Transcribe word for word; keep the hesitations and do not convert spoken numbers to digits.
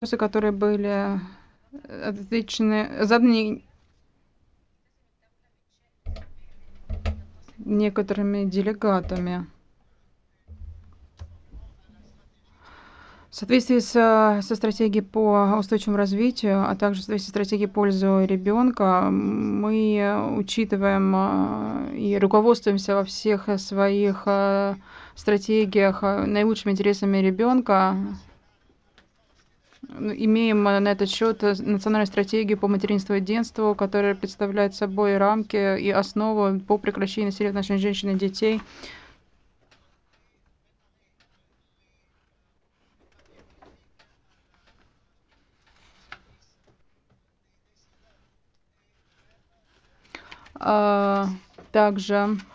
Вопросы, которые были э, отвечены, заданы некоторыми делегатами. В соответствии со, со стратегией по устойчивому развитию, а также в соответствии с стратегией в пользу ребенка, мы учитываем а, и руководствуемся во всех своих а, стратегиях а, наилучшими интересами ребенка. Ну, имеем а, на этот счет э, национальную стратегию по материнству и детству, которая представляет собой рамки и основу по прекращению насилия в отношении женщин и детей. А, также